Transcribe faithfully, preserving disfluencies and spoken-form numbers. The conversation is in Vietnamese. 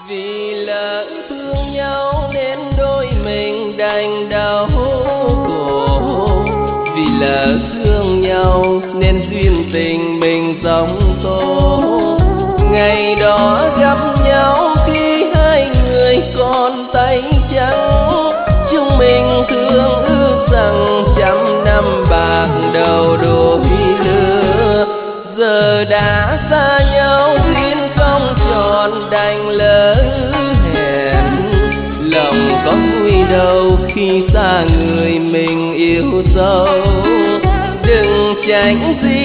Vì lỡ thương nhau nên đôi mình đành đau khổ, vì lỡ thương nhau nên duyên tình mình giông tố. Ngày đó gặp nhau khi hai người còn tay trắng, chúng mình thương ước rằng trăm năm bạc đầu đôi lứa. Giờ đã xa nhau duyên không tròn đành lỡ hẹn, lòng có vui đâu khi xa người mình yêu dấu. Đừng tránh gì